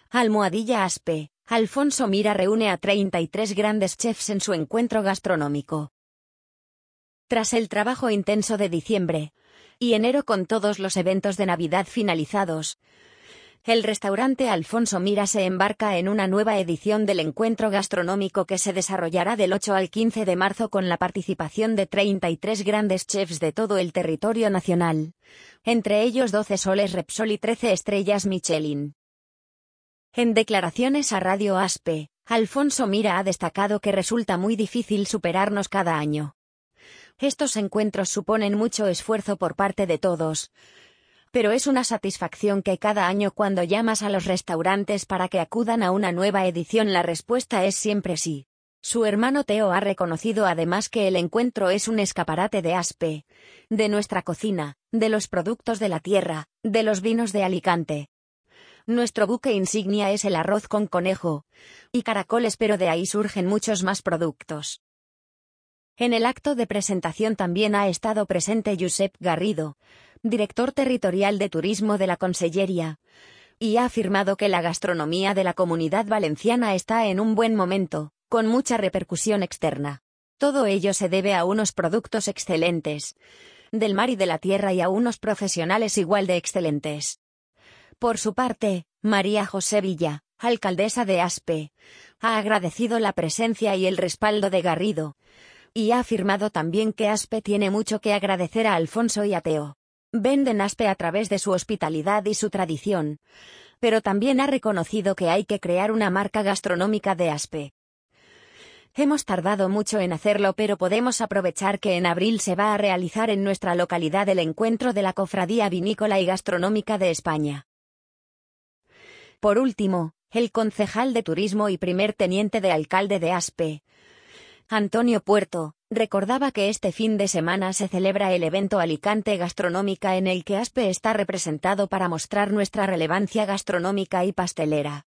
Almohadilla Aspe. Alfonso Mira reúne a 33 grandes chefs en su encuentro gastronómico. Tras el trabajo intenso de diciembre y enero con todos los eventos de Navidad finalizados, el restaurante Alfonso Mira se embarca en una nueva edición del encuentro gastronómico que se desarrollará del 8 al 15 de marzo con la participación de 33 grandes chefs de todo el territorio nacional, entre ellos 12 soles Repsol y 13 estrellas Michelin. En declaraciones a Radio Aspe, Alfonso Mira ha destacado que resulta muy difícil superarnos cada año. Estos encuentros suponen mucho esfuerzo por parte de todos, pero es una satisfacción que cada año cuando llamas a los restaurantes para que acudan a una nueva edición la respuesta es siempre sí. Su hermano Teo ha reconocido además que el encuentro es un escaparate de Aspe, de nuestra cocina, de los productos de la tierra, de los vinos de Alicante. Nuestro buque insignia es el arroz con conejo y caracoles, pero de ahí surgen muchos más productos. En el acto de presentación también ha estado presente Josep Garrido, director territorial de turismo de la Conselleria, y ha afirmado que la gastronomía de la Comunidad Valenciana está en un buen momento, con mucha repercusión externa. Todo ello se debe a unos productos excelentes, del mar y de la tierra, y a unos profesionales igual de excelentes. Por su parte, María José Villa, alcaldesa de Aspe, ha agradecido la presencia y el respaldo de Garrido, y ha afirmado también que Aspe tiene mucho que agradecer a Alfonso y a Teo. Venden Aspe a través de su hospitalidad y su tradición, pero también ha reconocido que hay que crear una marca gastronómica de Aspe. Hemos tardado mucho en hacerlo, pero podemos aprovechar que en abril se va a realizar en nuestra localidad el encuentro de la Cofradía Vinícola y Gastronómica de España. Por último, el concejal de Turismo y primer teniente de alcalde de Aspe, Antonio Puerto, recordaba que este fin de semana se celebra el evento Alicante Gastronómica en el que Aspe está representado para mostrar nuestra relevancia gastronómica y pastelera.